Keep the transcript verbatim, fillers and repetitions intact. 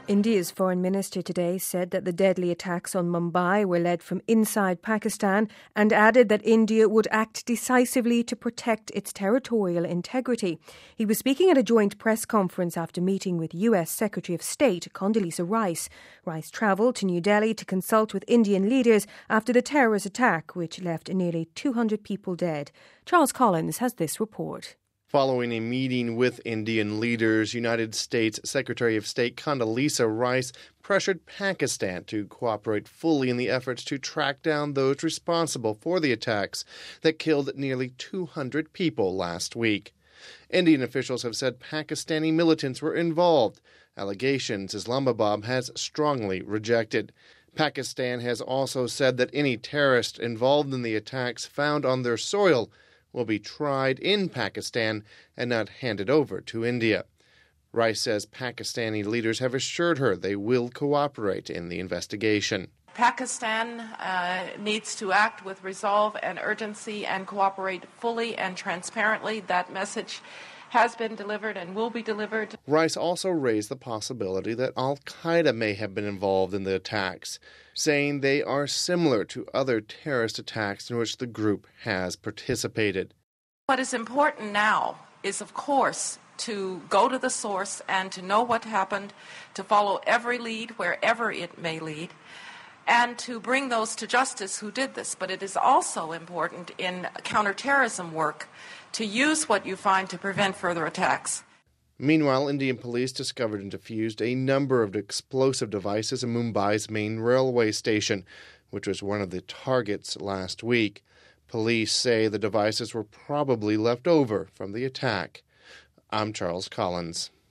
India's foreign minister today said that the deadly attacks on Mumbai were led from inside Pakistan and added that India would act decisively to protect its territorial integrity. He was speaking at a joint press conference after meeting with U S Secretary of State Condoleezza Rice. Rice travelled to New Delhi to consult with Indian leaders after the terrorist attack, which left nearly two hundred people dead. Charles Collins has this report. Following a meeting with Indian leaders, United States Secretary of State Condoleezza Rice pressured Pakistan to cooperate fully in the efforts to track down those responsible for the attacks that killed nearly two hundred people last week. Indian officials have said Pakistani militants were involved, allegations Islamabad has strongly rejected. Pakistan has also said that any terrorists involved in the attacks found on their soil will be tried in Pakistan and not handed over to India. Rice says Pakistani leaders have assured her they will cooperate in the investigation. Pakistan uh, needs to act with resolve and urgency and cooperate fully and transparently. That message has been delivered and will be delivered. Rice also raised the possibility that al-Qaeda may have been involved in the attacks, saying they are similar to other terrorist attacks in which the group has participated. What is important now is, of course, to go to the source and to know what happened, to follow every lead wherever it may lead, and to bring those to justice who did this. But it is also important in counterterrorism work to use what you find to prevent further attacks. Meanwhile, Indian police discovered and defused a number of explosive devices in Mumbai's main railway station, which was one of the targets last week. Police say the devices were probably left over from the attack. I'm Charles Collins.